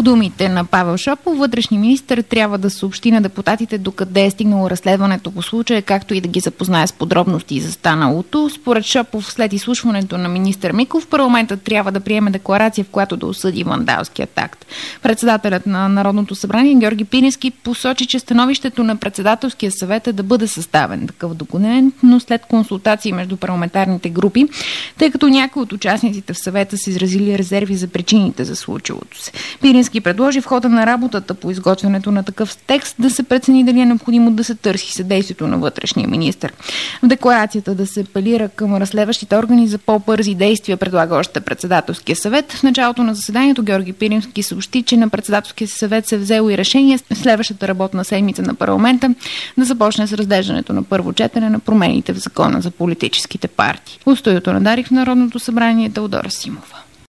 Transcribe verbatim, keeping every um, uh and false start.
По думите на Павел Шопов, вътрешният министър трябва да съобщи на депутатите докъде е стигнало разследването по случая, както и да ги запознае с подробности за станалото. Според Шопов, след изслушването на министър Миков, парламентът трябва да приеме декларация, в която да осъди вандалският акт. Председателят на Народното събрание Георги Пирински посочи, че становището на председателския съвет е да бъде съставен такъв документ, но след консултации между парламентарните групи, тъй като някои от участниците в съвета са изразили резерви за причините за случилото се. Пирински предложи в хода на работата по изготвянето на такъв текст да се прецени дали е необходимо да се търси съдействието на вътрешния министър. В декларацията да се апелира към разследващите органи за по-бързи действия, предлага още председателския съвет. В началото на заседанието Георги Пирински съобщи, че на председателския съвет се взело и решение следващата работна седмица на парламента да започне с разглеждането на първо четене на промените в закона за политическите партии. От студиото на Дарик в Народното събрание Теодора Симова.